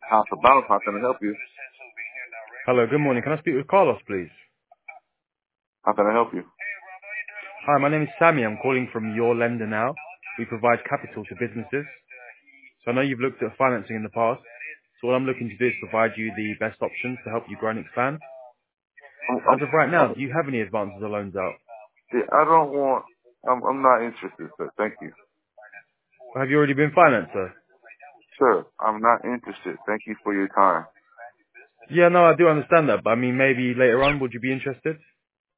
House of Bounce, how can I help you? Hello, good morning. Can I speak with Carlos, please? How can I help you? Hi, my name is Sammy. I'm calling from Your Lender Now. We provide capital to businesses. So I know you've looked at financing in the past. So what I'm looking to do is provide you the best options to help you grow and expand. As of right now, do you have any advances or loans out? I don't want, I'm not interested, sir. Thank you. Or have you already been financed, sir? Sir, I'm not interested. Thank you for your time. Yeah, no, I do understand that. But I mean, maybe later on, would you be interested?